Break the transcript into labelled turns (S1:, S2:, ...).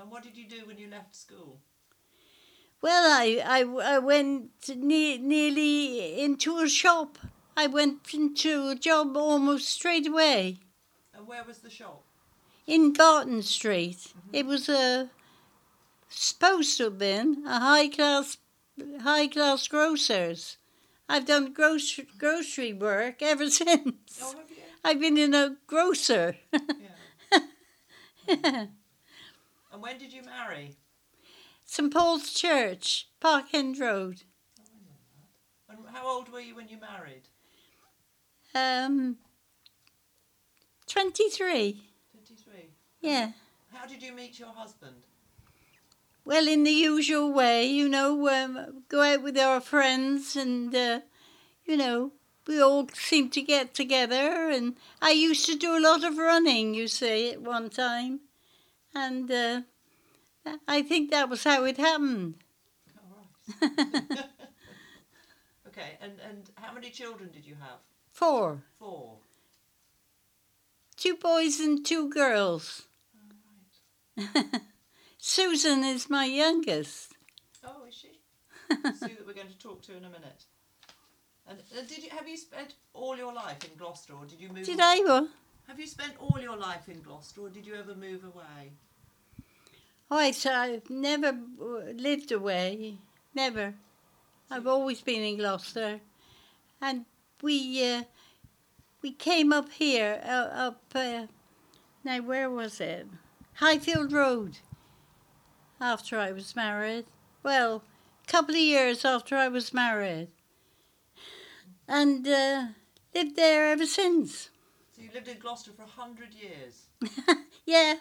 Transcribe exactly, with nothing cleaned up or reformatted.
S1: And what did you do when you left school?
S2: Well, I, I, I went ne- nearly into a shop. I went into a job almost straight away
S1: And where was the shop?
S2: in Barton Street.
S1: Mm-hmm.
S2: It was a supposed to have been a high class, high class grocers. I've done grocery grocery work ever since.
S1: Oh, have you?
S2: I've been in a grocer.
S1: Yeah. Yeah. And when did you marry?
S2: St Paul's Church, Park End Road.
S1: Oh, I know that. And how old were you when you married?
S2: Um, twenty-three.
S1: twenty-three.
S2: Yeah.
S1: How did you meet your husband?
S2: Well, in the usual way, you know, um, go out with our friends and, uh, you know, we all seem to get together. And I used to do a lot of running, you see, at one time. And uh, I think that was how it happened.
S1: Oh, right. Okay, and, and how many children did you have?
S2: Four.
S1: Four.
S2: Two boys and two girls.
S1: Oh, right.
S2: Susan is my youngest.
S1: Oh, is she? Sue that we're going to talk to in a minute. And uh, did you have you spent all your life in Gloucester, or did you move?
S2: Did
S1: away?
S2: I? What?
S1: Have you spent all your life in Gloucester, or did you ever move away?
S2: Oh, I, so I've never uh, lived away. Never. I've always been in Gloucester. And we uh, we came up here, uh, up, uh, now where was it? Highfield Road, after I was married. Well, a couple of years after I was married. And uh, lived there ever since.
S1: So you lived in Gloucester for a hundred years.
S2: Yeah,